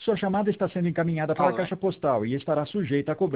Sua chamada está sendo encaminhada para a Alô? caixa postal e estará sujeita a cobrança.